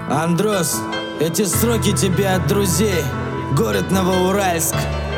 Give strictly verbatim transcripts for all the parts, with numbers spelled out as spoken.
Андрос, эти строки тебе от друзей. Город Новоуральск.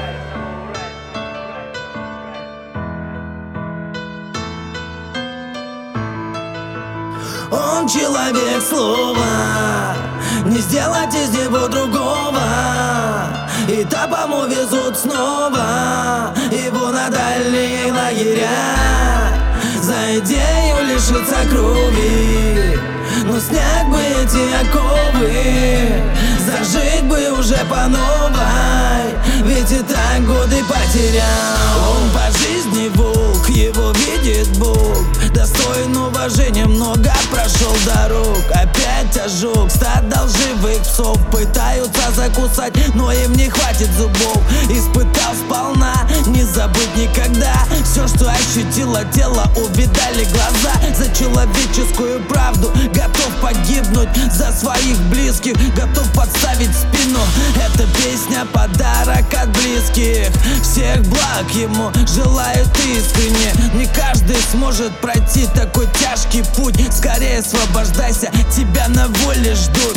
Он человек слова, не сделать из него другого. И топому везут снова его на дальние лагеря. За идею лишиться крови, но снять бы эти оковы, зажить бы уже по новой, ведь и так годы потерял. Он по жизни волк, его видит Бог, достоин уважения, много прошел дорог. Опять ожог, стадо лживых псов пытаются закусать, но им не хватит зубов. Испытал сполна, не забыть никогда. Все, что ощутило тело, увидали глаза. За человеческую правду готов погибнуть, за своих близких готов подставить спину. Эта песня подарок от близких, всех благ ему желают искренне. Не каждый сможет пройти такой тяжкий путь. Скорее освобождайся, тебя на воле ждут.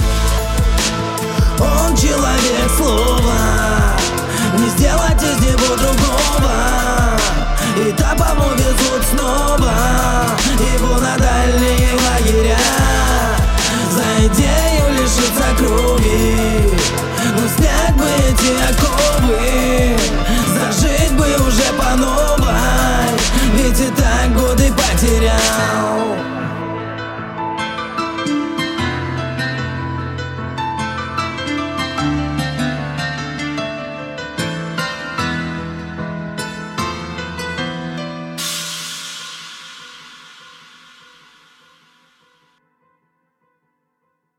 Он человек слова, не сделать из него другого. И топому везут снова его на дальние лагеря.